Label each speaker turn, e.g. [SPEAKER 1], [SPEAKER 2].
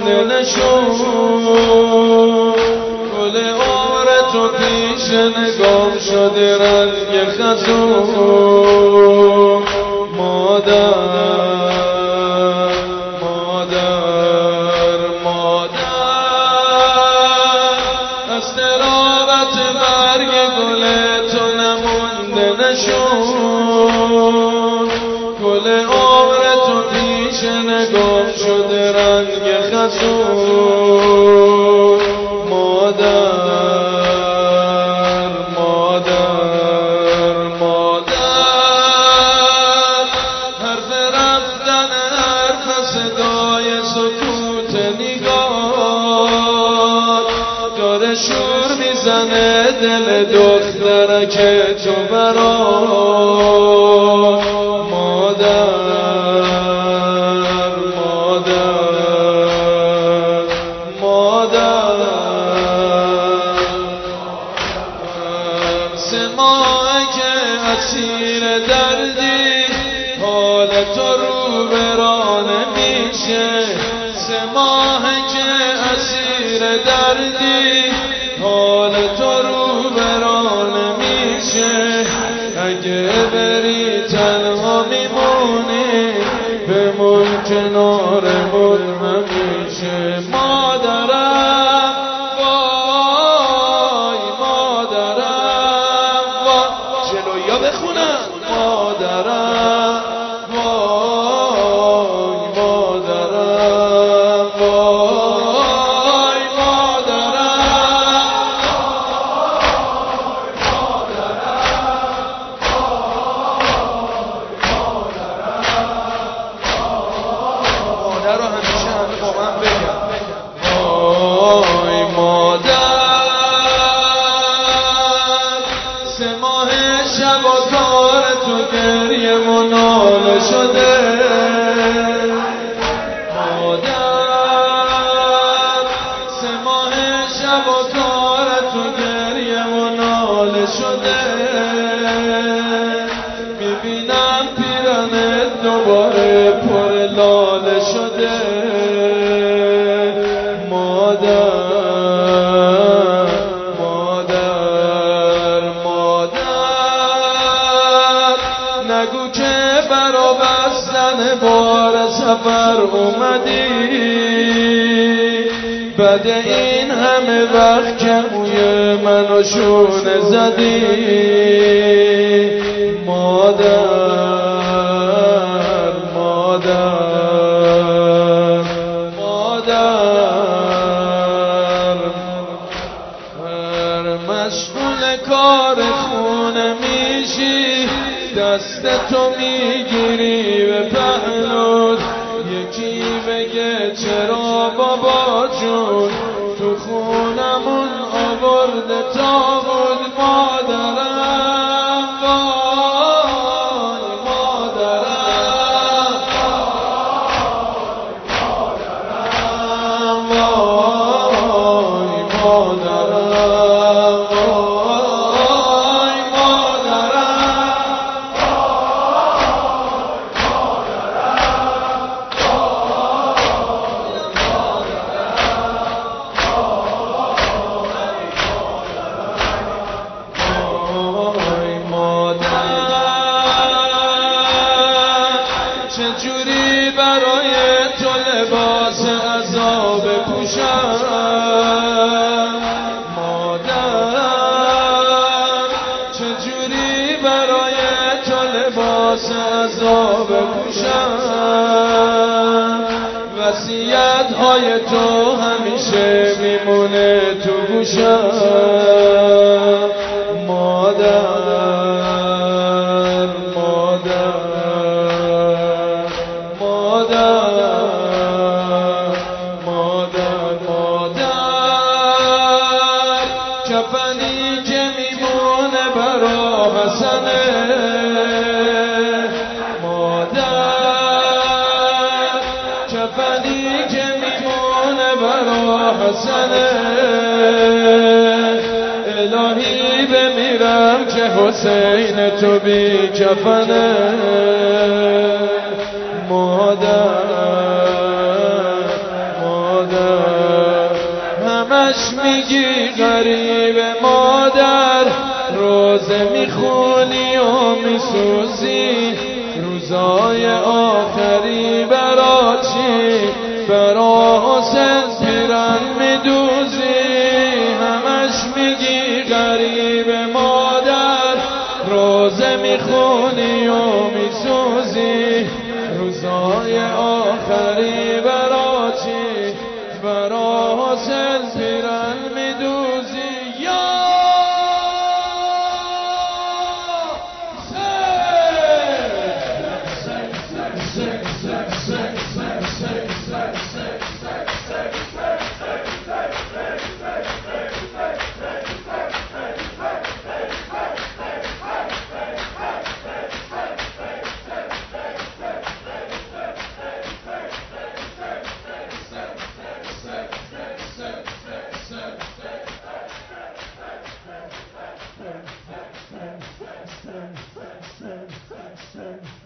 [SPEAKER 1] مونده نشون گل عمر تو پیش نگام شده رنگ خزون مادر از تراوت برگ گل تو نمونده نشون گل عمر تو پیش نگام شده رنگ خزون مادر حرف رفتن حرف صدای سکوت نگاه داره شور میزنه دل دخترک تو برام سه ماه که اسیر دردی حال تو رو برانه میشه سه ماه که اسیر دردی حال تو رو برانه میشه اگه بری تنها میمونی بمون کنارمون همیشه مادرم وای مادرم وای جلویا بخونم مادرم وای مادرم وای مادر رو همیشه همه با من بگم وای مادر سه ماه شب و کار تو گریه و ناله شده مادر سه ماه شب و کار تو گریه و ناله شده میبینم پیرنت دوباره پر لاله شده مادر نگو که برا بستن بار سفر اومدی بعد این همه وقت که موی منو شونه زدی مادر مشغول کار خونه میشی دست تو میگیری به پهلوت یکی بگه چرا بابا جون تو خونمون آورده تابوت مادرم وای مادرم وای مادرم چجوری برای تو لباس عذاب پوشم مادر چجوری برای تو لباس عذاب پوشم وصیت های تو همیشه میمونه تو گوشم مادر کفنی که میمونه برا حسنه مادر کفنی که میمونه برا حسنه الهی بمیرم که حسین تو بی کفنه مادر همش میگی غریب مادر، روزه میخونی و میسوزی، روزای آخری برا چی؟ برا حسین پیرن میدوزی. همش میگی غریب مادر، روزه میخونی و میسوزی، روزای آخری برا چی؟ برا حسین پیرن میدوزی. یا Sen